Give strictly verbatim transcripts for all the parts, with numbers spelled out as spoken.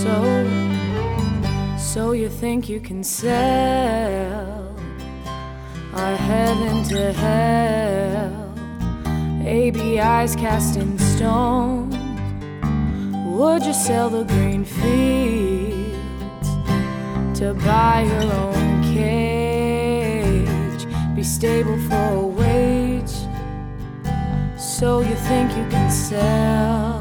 So, so you think you can sell our heaven to hell? A B I's cast in stone. Would you sell the green fields to buy your own cage? Be stable for a wage. So you think you can sell?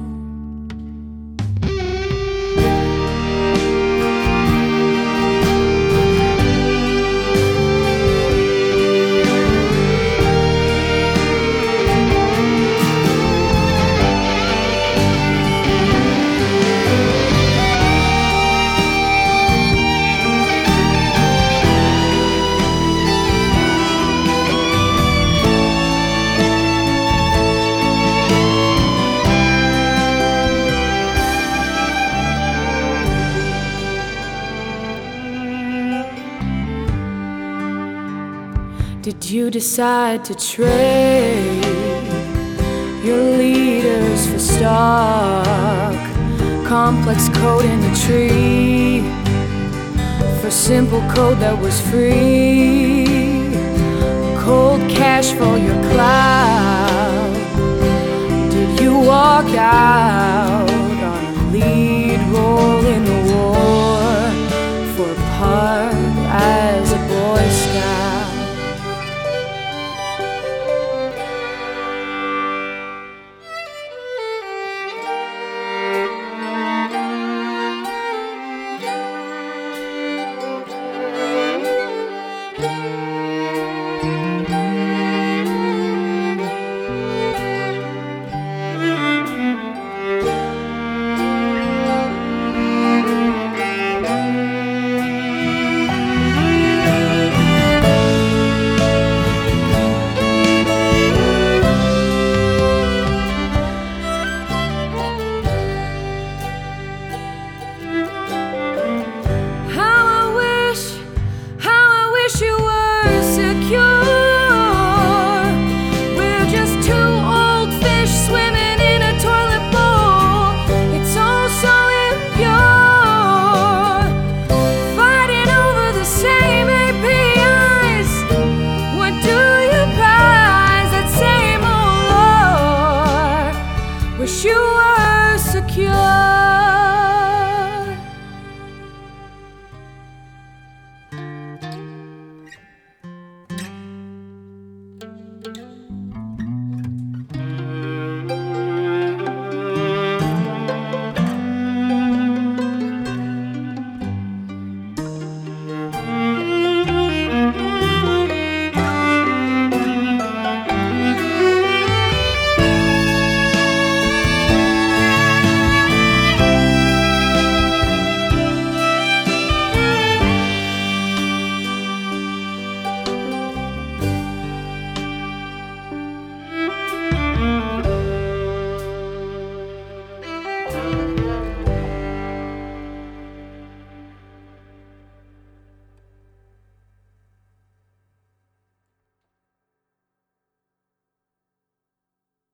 Did you decide to trade your leaders for stock? Complex code in the tree for simple code that was free. Cold cash for your cloud. Did you walk out